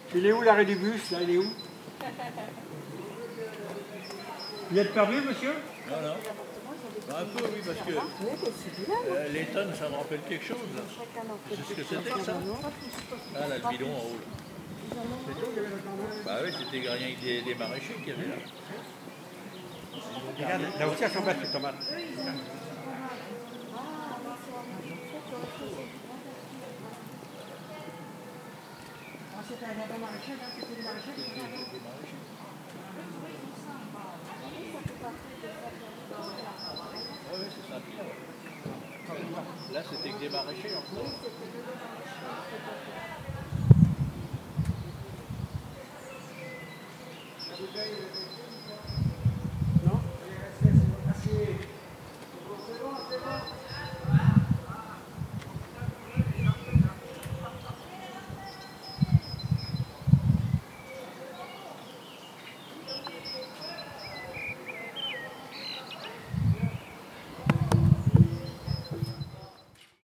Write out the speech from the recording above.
Il est où l'arrêt du bus, là, il est où? Vous êtes perdu, monsieur? Non, non. Un peu, oui, parce que les tonnes, ça me rappelle quelque chose. Là. C'est ce que c'était, ça? Ah, là, le bidon en haut. Bah oui, c'était rien que des maraîchers qui avaient là. Regarde, là aussi, elles sont belles, ces tomates. C'était un jardin maraîcher, là, c'était des maraîchers? Oui, c'est ça. Là, c'était que des maraîchers, en fait.